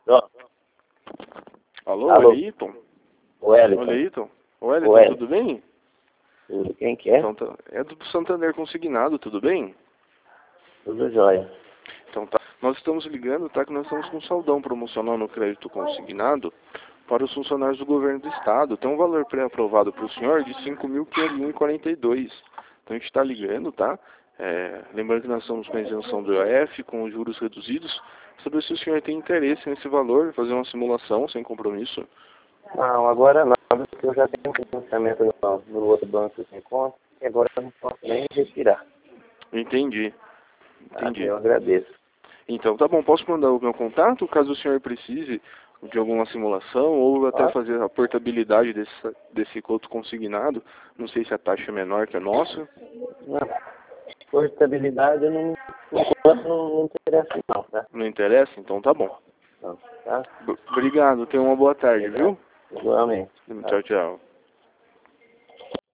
Ó, Alô, alô, Wellington? Wellington. Wellington? Wellington, Wellington. tudo bem? Tudo. Quem que é? Então, é do Santander Consignado, tudo bem? Tudo jóia. Então tá. Nós estamos ligando, tá? Que nós estamos com um saldão promocional no crédito consignado para os funcionários do governo do estado. Tem um valor pré-aprovado para o senhor de 5.501,42. Então a gente está ligando, tá? Lembrando que nós estamos com a isenção do IOF, com os juros reduzidos, saber se o senhor tem interesse nesse valor, fazer uma simulação sem compromisso. Não, agora não, porque eu já tenho um financiamento no outro banco sem conta, e agora eu não posso nem retirar. Entendi. Tá? Entendi. Eu agradeço. Então, tá bom, posso mandar o meu contato, caso o senhor precise de alguma simulação, ou até Ó, fazer a portabilidade desse coto consignado. Não sei se a taxa é menor que a nossa. não, portabilidade eu não, por enquanto não interessa não, tá? Não interessa? Então tá bom. Não, tá? Obrigado, tenha uma boa tarde, viu? Obrigado. Igualmente. Tá? Tchau, tchau.